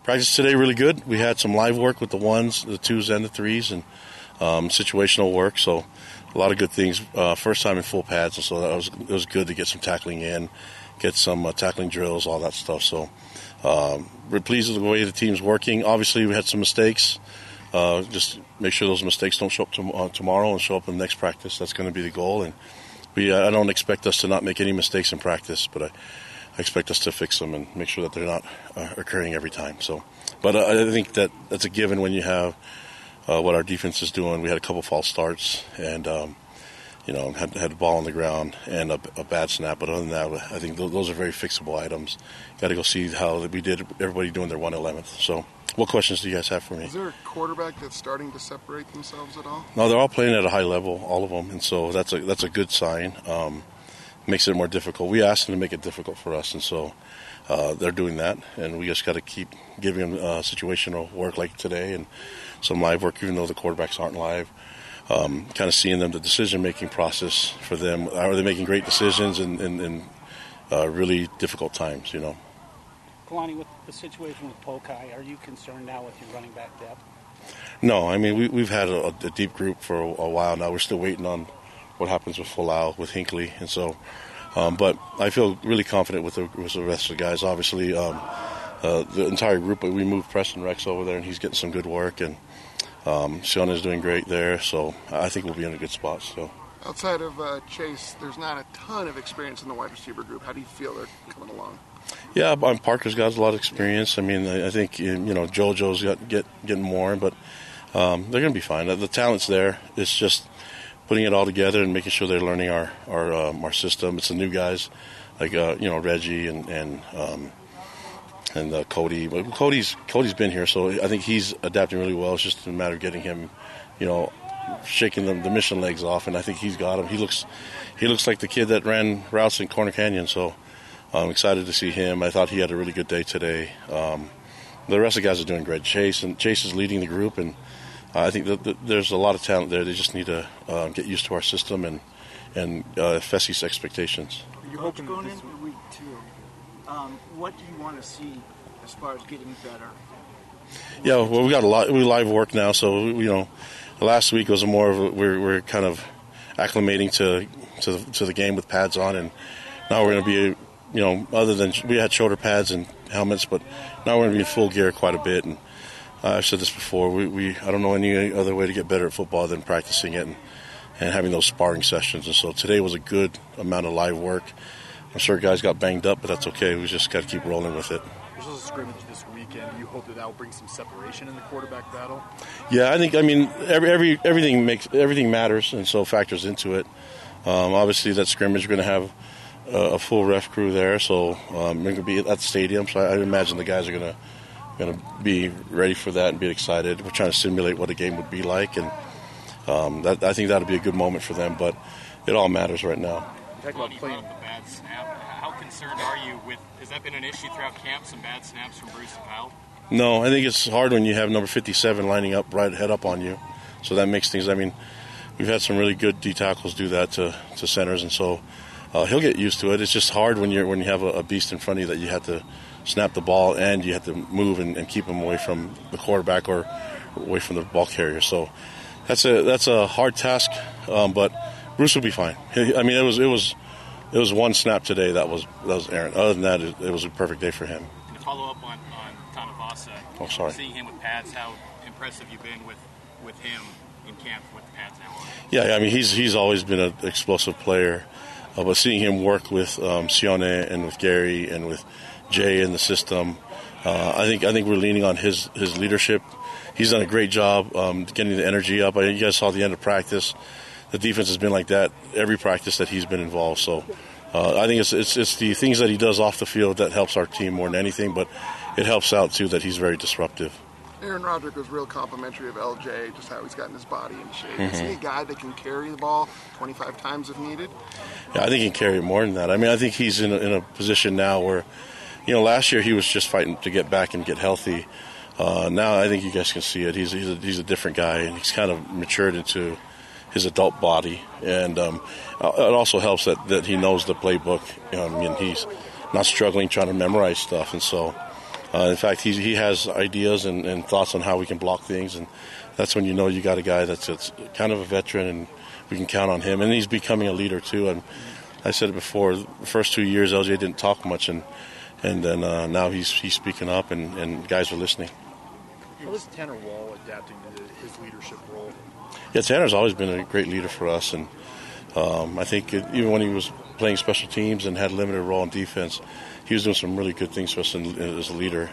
Practice today really good. We had some live work with the ones, the twos, and the threes, and situational work. So a lot of good things. First time in full pads, and so it was good to get some tackling in, get some tackling drills, all that stuff. So we're pleased with the way the team's working. Obviously, we had some mistakes. Just make sure those mistakes don't show up tomorrow and show up in the next practice. That's going to be the goal. And I don't expect us to not make any mistakes in practice, but I expect us to fix them and make sure that they're not occurring every time. So, but I think that's a given when you have what our defense is doing. We had a couple false starts and had the ball on the ground and a bad snap. But other than that, I think those are very fixable items. Got to go see how we did. Everybody doing their 1/11th. So, what questions do you guys have for me? Is there a quarterback that's starting to separate themselves at all? No, they're all playing at a high level, all of them, and so that's a good sign. Makes it more difficult. We asked them to make it difficult for us, and so they're doing that. And we just got to keep giving them situational work like today and some live work, even though the quarterbacks aren't live. Kind of seeing them, the decision-making process for them. Are they making great decisions in really difficult times, Kalani, with the situation with Pokai, are you concerned now with your running back depth? No, I mean, we've had a deep group for a while now. We're still waiting on what happens with Folau, with Hinckley, and so, but I feel really confident with the rest of the guys. Obviously, the entire group, but we moved Preston Rex over there, and he's getting some good work, and Siona's doing great there, so I think we'll be in a good spot. So, outside of Chase, there's not a ton of experience in the wide receiver group. How do you feel they're coming along? Yeah, Parker's got a lot of experience. I mean, I think JoJo's getting more, but they're going to be fine. The talent's there. It's just putting it all together and making sure they're learning our system. It's the new guys like Reggie and Cody. But Cody's been here, so I think he's adapting really well. It's just a matter of getting him, shaking the mission legs off, and I think he's got him. He looks like the kid that ran routes in Corner Canyon, so I'm excited to see him. I thought he had a really good day today. The rest of the guys are doing great. Chase is leading the group, and I think that there's a lot of talent there. They just need to get used to our system and Fessie's expectations. You're hoping going into week 2. What do you want to see as far as getting better? Yeah, well, we got we live work now, so last week was more of we're kind of acclimating to the game with pads on, and now we're going to be other than we had shoulder pads and helmets, but now we're going to be in full gear quite a bit. And I've said this before, I don't know any other way to get better at football than practicing it and having those sparring sessions. And so today was a good amount of live work. I'm sure guys got banged up, but that's okay. We just got to keep rolling with it. There's also a scrimmage this weekend. You hope that will bring some separation in the quarterback battle? Yeah, I mean, everything matters, and so factors into it. Obviously, that scrimmage, we're going to have a full ref crew there, so we're going to be at the stadium. So I imagine the guys are going to be ready for that and be excited. We're trying to simulate what a game would be like, and I think that'll be a good moment for them. But it all matters right now. You brought up the bad snap. How concerned are you with? Has that been an issue throughout camp? Some bad snaps from Bruce and Kyle? No, I think it's hard when you have number 57 lining up right head up on you. So that makes things. I mean, we've had some really good D tackles do that to centers, and so. He'll get used to it. It's just hard when you have a beast in front of you that you have to snap the ball and you have to move and keep him away from the quarterback or away from the ball carrier. So that's a hard task, but Bruce will be fine. I mean, it was one snap today that was Aaron. Other than that, it was a perfect day for him. To follow up on Tanavasa, sorry. Seeing him with pads, how impressive you've been with him in camp with the pads now on? Yeah, I mean he's always been an explosive player. But seeing him work with Sione and with Gary and with Jay in the system, I think we're leaning on his leadership. He's done a great job getting the energy up. You guys saw the end of practice. The defense has been like that every practice that he's been involved. So I think it's the things that he does off the field that helps our team more than anything. But it helps out too that he's very disruptive. Aaron Roderick was real complimentary of LJ, just how he's gotten his body in shape. Mm-hmm. Is he a guy that can carry the ball 25 times if needed? Yeah, I think he can carry it more than that. I mean, I think he's in a position now where, last year he was just fighting to get back and get healthy. Now I think you guys can see it. He's a different guy, and he's kind of matured into his adult body. And it also helps that he knows the playbook. I mean, he's not struggling trying to memorize stuff. And so In fact, he has ideas and thoughts on how we can block things, and that's when you know you got a guy that's kind of a veteran, and we can count on him. And he's becoming a leader too. And I said it before, the first 2 years LJ didn't talk much, and then now he's speaking up, and guys are listening. How is Tanner Wall adapting to his leadership role? Yeah, Tanner's always been a great leader for us, and I think even when he was playing special teams and had limited role in defense, he was doing some really good things for us as a leader.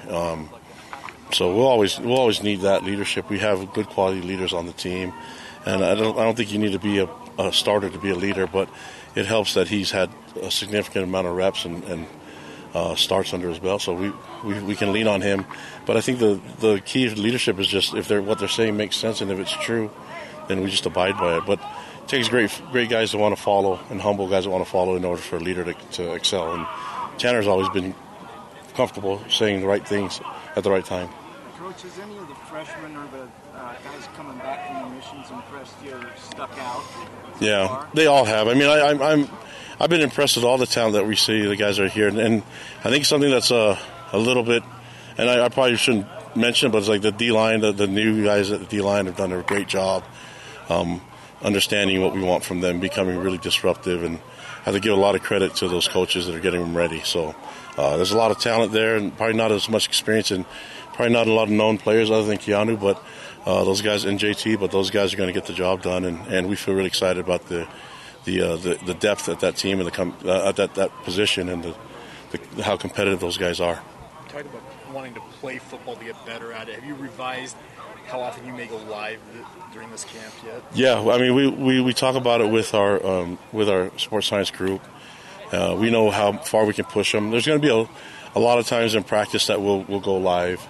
So we'll always need that leadership. We have good quality leaders on the team, and I don't think you need to be a starter to be a leader, but it helps that he's had a significant amount of reps and starts under his belt, so we can lean on him. But I think the key to leadership is just if what they're saying makes sense, and if it's true, then we just abide by it. But it takes great guys to want to follow and humble guys that want to follow in order for a leader to excel. And Tanner's always been comfortable saying the right things at the right time. Coach, has any of the freshmen or the guys coming back from the missions impressed you or stuck out? Yeah, they all have. I mean, I've been impressed with all the talent that we see. The guys are here, and I think something that's a little bit, and I probably shouldn't mention, but it's like the D-line, the new guys at the D-line have done a great job understanding what we want from them, becoming really disruptive, and I have to give a lot of credit to those coaches that are getting them ready. So there's a lot of talent there, and probably not as much experience, and probably not a lot of known players other than Keanu, but those guys and JT, but those guys are going to get the job done, and we feel really excited about the depth at that team and at that position, and how competitive those guys are. You talked about wanting to play football to get better at it. Have you revised how often you may go live during this camp yet? Yeah, I mean we talk about it with our sports science group. We know how far we can push them. There's going to be a lot of times in practice that we'll go live.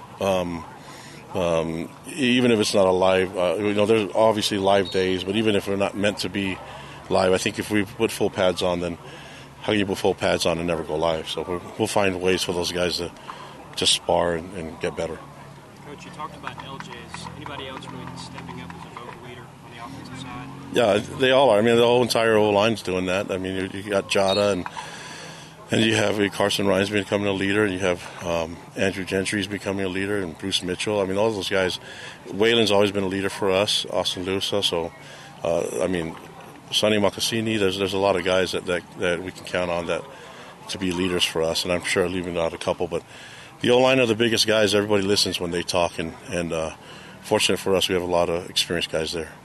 Even if it's not a live, there's obviously live days, but even if we're not meant to be live, I think if we put full pads on, then how can you put full pads on and never go live? So we'll find ways for those guys to just spar and get better. Coach, you talked about LJ's. Anybody else really stepping up as a vocal leader on the offensive side? Yeah, they all are. I mean, the whole entire O-line's doing that. I mean, you got Jada and you have Carson Ryan's becoming a leader, and you have Andrew Gentry's becoming a leader, and Bruce Mitchell. I mean, all those guys. Waylon's always been a leader for us, Austin Lusa. So, I mean, Sonny Makassini, there's a lot of guys that we can count on that to be leaders for us, and I'm sure leaving out a couple. But the O-line are the biggest guys. Everybody listens when they talk, and fortunate for us, we have a lot of experienced guys there.